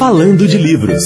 Falando de Livros.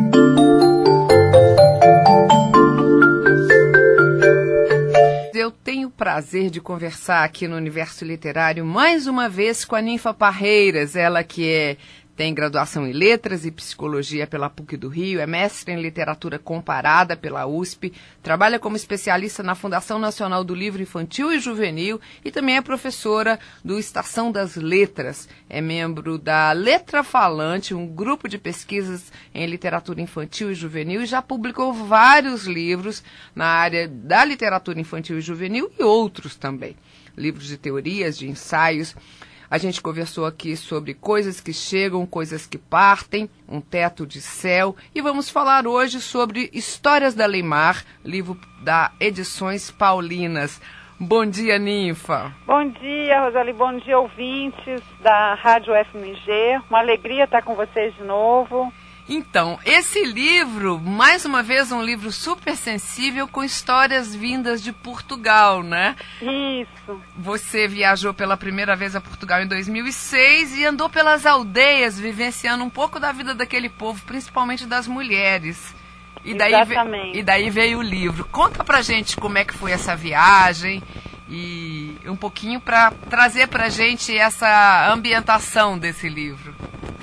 Eu tenho o prazer de conversar aqui no Universo Literário mais uma vez com a Ninfa Parreiras, ela que tem graduação em Letras e Psicologia pela PUC do Rio, é mestre em Literatura Comparada pela USP, trabalha como especialista na Fundação Nacional do Livro Infantil e Juvenil e também é professora do Estação das Letras. É membro da Letra Falante, um grupo de pesquisas em literatura infantil e juvenil, e já publicou vários livros na área da literatura infantil e juvenil e outros também. Livros de teorias, de ensaios. A gente conversou aqui sobre Coisas que Chegam, Coisas que Partem, Um Teto de Céu, e vamos falar hoje sobre Histórias da Leimar, livro da Edições Paulinas. Bom dia, Ninfa. Bom dia, Rosali. Bom dia, ouvintes da Rádio FMG. Uma alegria estar com vocês de novo. Então, esse livro, mais uma vez, um livro super sensível com histórias vindas de Portugal, né? Isso. Você viajou pela primeira vez a Portugal em 2006 e andou pelas aldeias, vivenciando um pouco da vida daquele povo, principalmente das mulheres. Exatamente. E daí veio o livro. Conta pra gente como é que foi essa viagem e um pouquinho para trazer pra gente essa ambientação desse livro.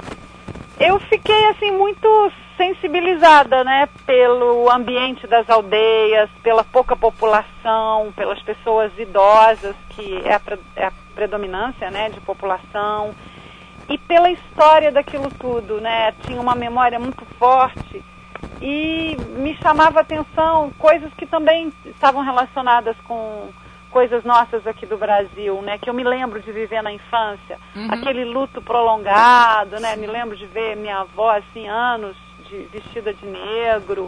Eu fiquei, assim, muito sensibilizada, né, pelo ambiente das aldeias, pela pouca população, pelas pessoas idosas, que é a predominância, né, de população, e pela história daquilo tudo, né, tinha uma memória muito forte e me chamava a atenção coisas que também estavam relacionadas com coisas nossas aqui do Brasil, né, que eu me lembro de viver na infância, aquele luto prolongado, né, me lembro de ver minha avó, assim, anos vestida de negro,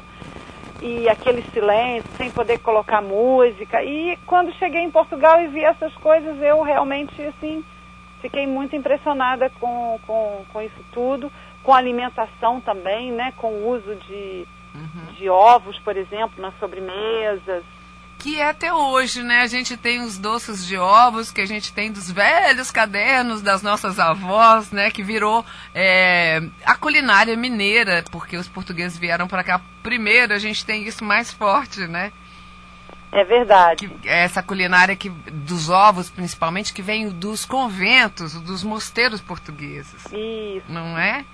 e aquele silêncio, sem poder colocar música, e quando cheguei em Portugal e vi essas coisas, eu realmente, assim, fiquei muito impressionada com isso tudo, com a alimentação também, né, com o uso de ovos, por exemplo, nas sobremesas, que até hoje, né, a gente tem os doces de ovos que a gente tem dos velhos cadernos das nossas avós, né, que virou a culinária mineira, porque os portugueses vieram para cá primeiro, a gente tem isso mais forte, né? É verdade. Essa culinária dos ovos, principalmente, que vem dos conventos, dos mosteiros portugueses. Isso. Não é?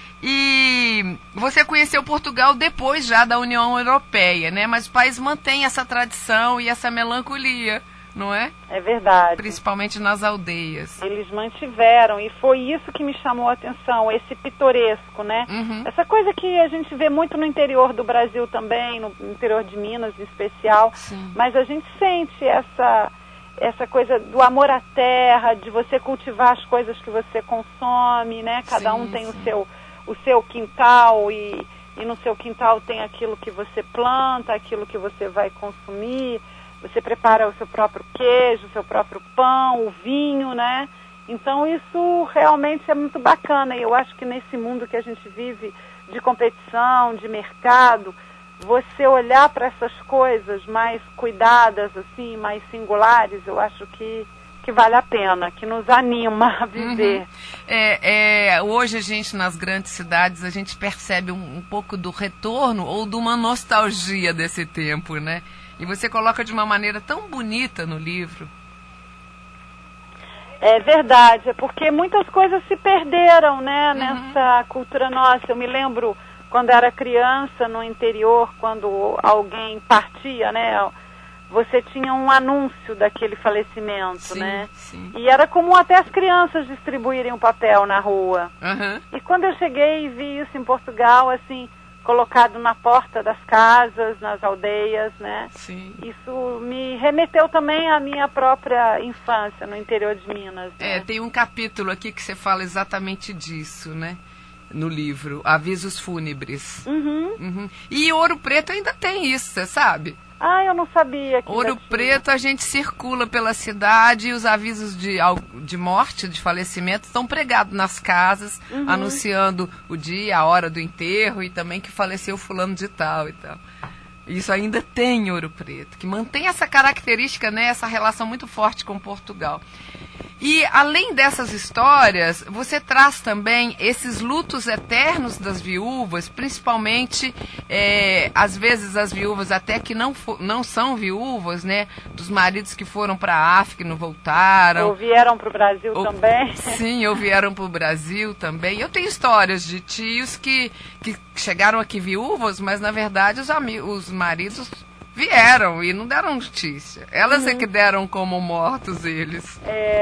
E você conheceu Portugal depois já da União Europeia, né? Mas o país mantém essa tradição e essa melancolia, não é? É verdade. Principalmente nas aldeias. Eles mantiveram, e foi isso que me chamou a atenção, esse pitoresco, né? Essa coisa que a gente vê muito no interior do Brasil também, no interior de Minas em especial. Sim. Mas a gente sente essa coisa do amor à terra, de você cultivar as coisas que você consome, né? Cada um tem o seu quintal e no seu quintal tem aquilo que você planta, aquilo que você vai consumir, você prepara o seu próprio queijo, o seu próprio pão, o vinho, né? Então isso realmente é muito bacana, e eu acho que nesse mundo que a gente vive de competição, de mercado, você olhar para essas coisas mais cuidadas, assim, mais singulares, eu acho que vale a pena, que nos anima a viver. Hoje a gente, nas grandes cidades, a gente percebe um pouco do retorno ou de uma nostalgia desse tempo, né? E você coloca de uma maneira tão bonita no livro. É verdade, é porque muitas coisas se perderam, né, nessa cultura nossa. Eu me lembro, quando era criança, no interior, quando alguém partia, né, você tinha um anúncio daquele falecimento, sim, né? Sim. E era comum até as crianças distribuírem um papel na rua. E quando eu cheguei e vi isso em Portugal, assim, colocado na porta das casas, nas aldeias, né? Sim. Isso me remeteu também à minha própria infância no interior de Minas. Né? Tem um capítulo aqui que você fala exatamente disso, né? No livro, Avisos Fúnebres. E Ouro Preto ainda tem isso, você sabe? Ah, eu não sabia. Que Ouro Preto, a gente circula pela cidade e os avisos de morte, de falecimento, estão pregados nas casas, anunciando o dia, a hora do enterro e também que faleceu fulano de tal e tal. Isso ainda tem Ouro Preto, que mantém essa característica, né, essa relação muito forte com Portugal. E além dessas histórias, você traz também esses lutos eternos das viúvas, principalmente, às vezes as viúvas até que não são viúvas, né? Dos maridos que foram para a África e não voltaram. Ou vieram para o Brasil também. Sim, ou vieram para o Brasil também. Eu tenho histórias de tios que chegaram aqui viúvas, mas na verdade os maridos vieram e não deram notícia. Elas é que deram como mortos eles.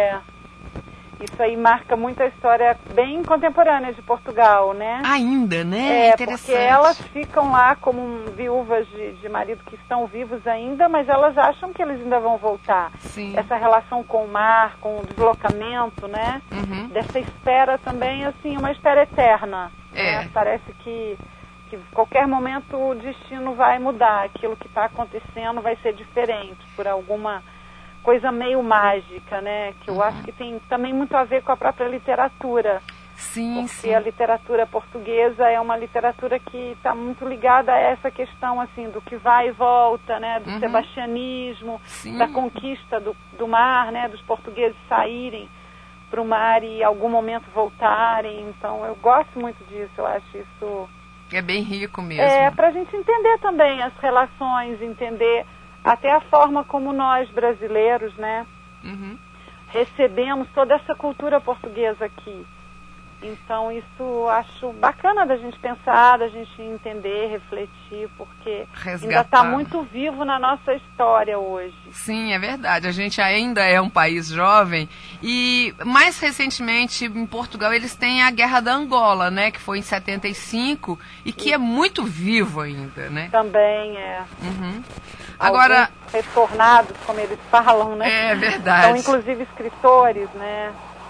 Isso aí marca muito a história bem contemporânea de Portugal, né? Ainda, né? Interessante. Porque elas ficam lá como viúvas de marido que estão vivos ainda, mas elas acham que eles ainda vão voltar. Sim. Essa relação com o mar, com o deslocamento, né? Uhum. Dessa espera também, assim, uma espera eterna. Né? Parece que qualquer momento o destino vai mudar, aquilo que está acontecendo vai ser diferente por alguma coisa meio mágica, né? Que eu acho que tem também muito a ver com a própria literatura. Sim, porque a literatura portuguesa é uma literatura que está muito ligada a essa questão, assim, do que vai e volta, né? Do sebastianismo, da conquista do mar, né? Dos portugueses saírem para o mar e em algum momento voltarem. Então, eu gosto muito disso, eu acho isso... É bem rico mesmo. Para a gente entender também as relações, entender até a forma como nós, brasileiros, né, recebemos toda essa cultura portuguesa aqui. Então, isso acho bacana da gente pensar, da gente entender, refletir, porque ainda está muito vivo na nossa história hoje. Sim, é verdade. A gente ainda é um país jovem e, mais recentemente, em Portugal, eles têm a Guerra da Angola, né, que foi em 75 e que é muito vivo ainda, né? Também é. Agora, alguns retornados, como eles falam, né? É verdade. São, inclusive, escritores, né?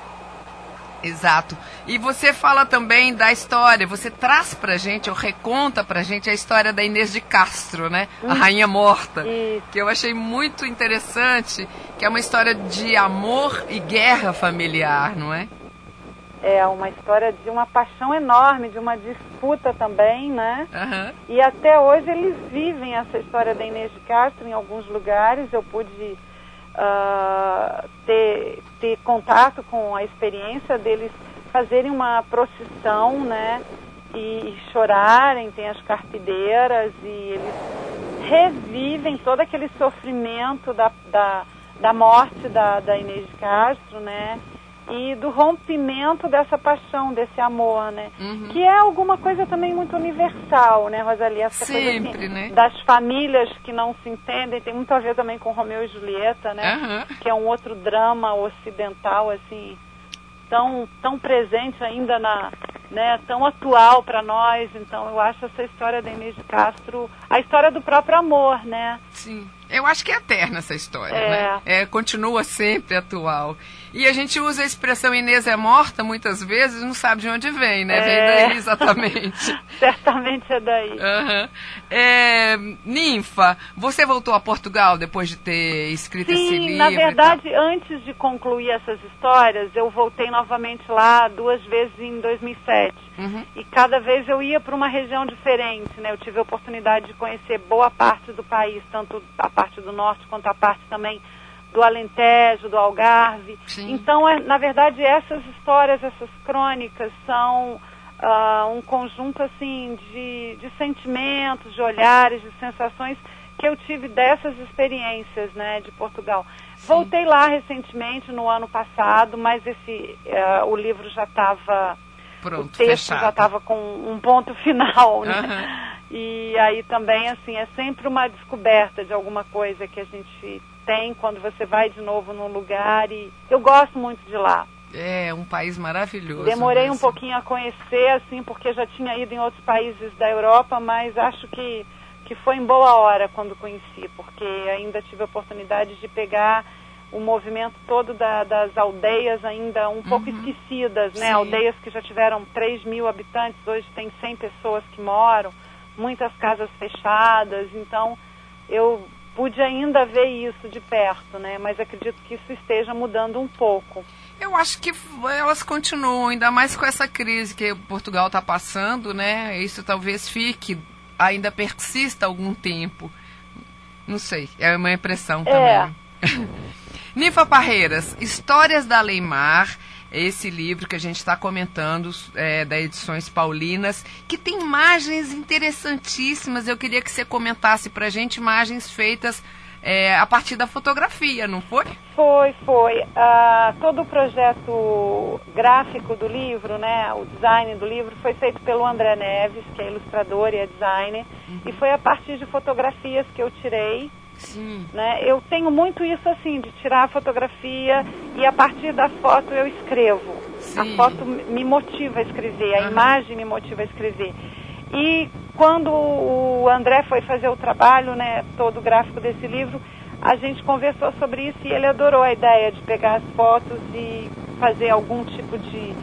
Exato. E você fala também da história, você traz pra gente, ou reconta pra gente a história da Inês de Castro, né? A Rainha Morta. Que eu achei muito interessante, que é uma história de amor e guerra familiar, não é? É uma história de uma paixão enorme, de uma disputa também, né? E até hoje eles vivem essa história da Inês de Castro em alguns lugares. Eu pude ter contato com a experiência deles fazerem uma procissão, né, e chorarem, tem as carpideiras e eles revivem todo aquele sofrimento da morte da Inês de Castro, né, e do rompimento dessa paixão, desse amor, né, que é alguma coisa também muito universal, né, Rosalie? Essa sempre, coisa, assim, né? Das famílias que não se entendem, tem muito a ver também com Romeu e Julieta, né, que é um outro drama ocidental, assim, tão presente ainda né, tão atual para nós. Então eu acho essa história da Inês de Castro a história do próprio amor, né? Sim, eu acho que é eterna essa história, né? Continua sempre atual. E a gente usa a expressão Inês é morta muitas vezes, não sabe de onde vem, né? Vem daí exatamente. Certamente é daí. Ninfa, você voltou a Portugal depois de ter escrito esse livro? Sim, na verdade, antes de concluir essas histórias, eu voltei novamente lá 2 vezes em 2007. E cada vez eu ia para uma região diferente, né? Eu tive a oportunidade de conhecer boa parte do país, tanto a parte do norte quanto a parte também do Alentejo, do Algarve. Sim. Então, na verdade, essas histórias, essas crônicas são um conjunto assim de sentimentos, de olhares, de sensações que eu tive dessas experiências, né, de Portugal. Sim. Voltei lá recentemente, no ano passado, mas o livro já estava... Pronto, o texto fechado. Já estava com um ponto final, né? E aí também, assim, é sempre uma descoberta de alguma coisa que a gente tem quando você vai de novo num lugar, e eu gosto muito de lá. É um país maravilhoso. Demorei um pouquinho a conhecer, assim, porque já tinha ido em outros países da Europa, mas acho que foi em boa hora quando conheci, porque ainda tive a oportunidade de pegar o movimento todo das aldeias ainda um pouco esquecidas, né? Sim. Aldeias que já tiveram 3.000 habitantes, hoje tem 100 pessoas que moram, muitas casas fechadas, então eu pude ainda ver isso de perto, né? Mas acredito que isso esteja mudando um pouco. Eu acho que elas continuam, ainda mais com essa crise que Portugal está passando, né? Isso talvez ainda persista algum tempo. Não sei, é uma impressão também. Ninfa Parreiras, Histórias da Além-Mar, esse livro que a gente está comentando, da Edições Paulinas, que tem imagens interessantíssimas. Eu queria que você comentasse para a gente imagens feitas a partir da fotografia, não foi? Foi. Todo o projeto gráfico do livro, né, o design do livro, foi feito pelo André Neves, que é ilustrador e é designer, e foi a partir de fotografias que eu tirei. Sim. Né? Eu tenho muito isso assim, de tirar a fotografia e a partir da foto eu escrevo. Sim. A foto me motiva a escrever, a imagem me motiva a escrever. E quando o André foi fazer o trabalho, né, todo o gráfico desse livro, a gente conversou sobre isso e ele adorou a ideia de pegar as fotos e fazer algum tipo de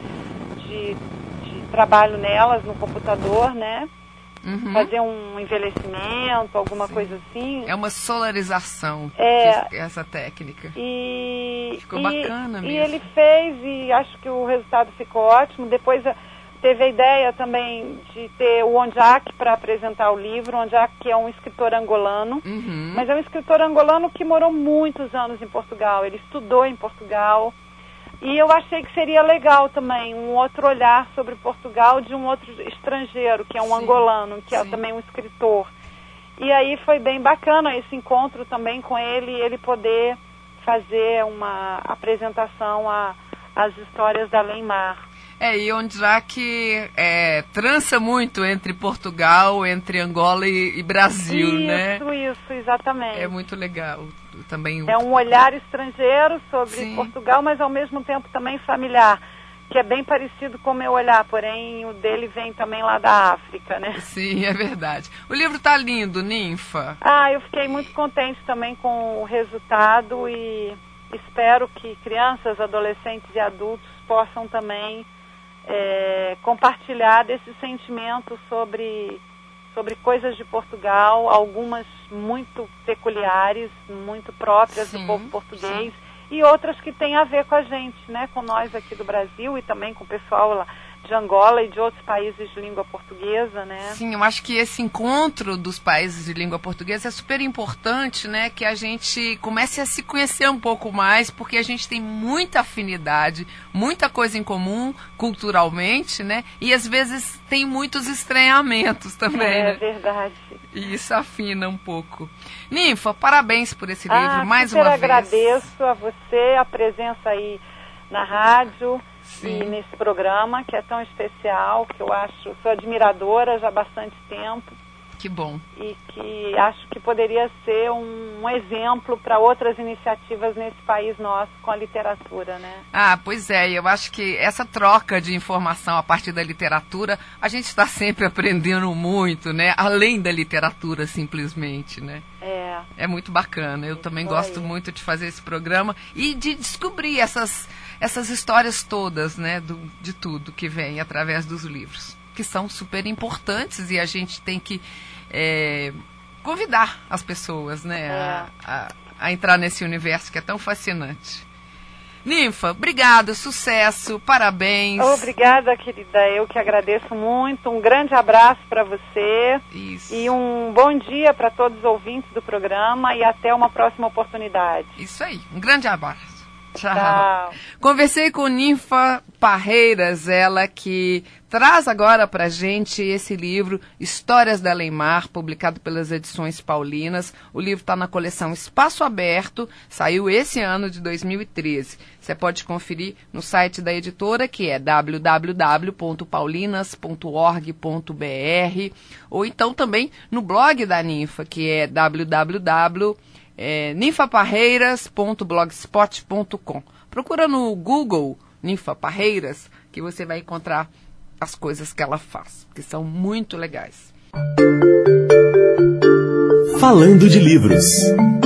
trabalho nelas no computador, né? Fazer um envelhecimento, alguma coisa assim. É uma solarização, essa técnica. Ficou bacana mesmo. E ele fez, e acho que o resultado ficou ótimo. Depois teve a ideia também de ter o Ondiak para apresentar o livro. O Ondiak, que é um escritor angolano, mas é um escritor angolano que morou muitos anos em Portugal. Ele estudou em Portugal. E eu achei que seria legal também um outro olhar sobre Portugal de um outro estrangeiro, que é um angolano, que é também um escritor. E aí foi bem bacana esse encontro também com ele, ele poder fazer uma apresentação às histórias da Além-Mar. E onde já que trança muito entre Portugal, entre Angola e Brasil, né? Isso, exatamente. É muito legal também. É um olhar estrangeiro sobre Portugal, mas ao mesmo tempo também familiar, que é bem parecido com o meu olhar, porém o dele vem também lá da África, né? Sim, é verdade. O livro tá lindo, Ninfa. Eu fiquei muito contente também com o resultado e espero que crianças, adolescentes e adultos possam também compartilhar desse sentimento sobre coisas de Portugal, algumas muito peculiares, muito próprias do povo português, e outras que têm a ver com a gente, né, com nós aqui do Brasil e também com o pessoal lá de Angola e de outros países de língua portuguesa, né? Sim, eu acho que esse encontro dos países de língua portuguesa é super importante, né? Que a gente comece a se conhecer um pouco mais, porque a gente tem muita afinidade, muita coisa em comum culturalmente, né? E às vezes tem muitos estranhamentos também, né? É verdade. E isso afina um pouco. Ninfa, parabéns por esse livro, mais uma vez. Eu agradeço a você, a presença aí na rádio. E nesse programa, que é tão especial, que eu sou admiradora já há bastante tempo. Que bom. E que acho que poderia ser um exemplo para outras iniciativas nesse país nosso com a literatura, né? Pois é, eu acho que essa troca de informação a partir da literatura, a gente está sempre aprendendo muito, né? Além da literatura, simplesmente, né? É muito bacana. Eu também gosto muito de fazer esse programa e de descobrir essas histórias todas, né? De tudo que vem através dos livros, que são super importantes e a gente tem que convidar as pessoas, né, a entrar nesse universo que é tão fascinante. Ninfa, obrigada, sucesso, parabéns. Obrigada, querida, eu que agradeço muito, um grande abraço para você. Isso. E um bom dia para todos os ouvintes do programa e até uma próxima oportunidade. Isso aí, um grande abraço. Tchau. Conversei com Ninfa Parreiras, ela que traz agora pra gente esse livro, Histórias da Além-Mar, publicado pelas Edições Paulinas. O livro está na coleção Espaço Aberto, saiu esse ano de 2013. Você pode conferir no site da editora, que é www.paulinas.org.br, ou então também no blog da Ninfa, que é ninfaparreiras.blogspot.com. Procura no Google Ninfa Parreiras, que você vai encontrar as coisas que ela faz, que são muito legais. Falando de livros.